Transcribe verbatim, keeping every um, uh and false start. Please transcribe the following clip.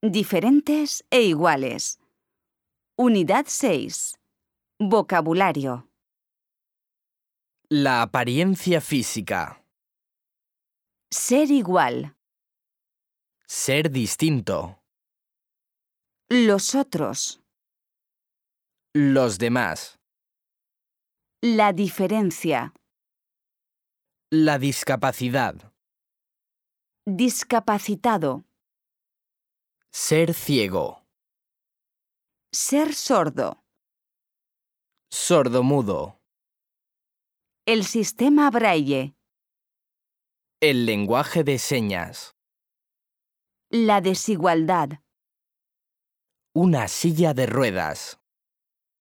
Diferentes e iguales. Unidad seis. Vocabulario. La apariencia física. Ser igual. Ser distinto. Los otros. Los demás. La diferencia. La discapacidad. Discapacitado. Ser ciego. Ser sordo. Sordomudo. El sistema Braille. El lenguaje de señas. La desigualdad. Una silla de ruedas.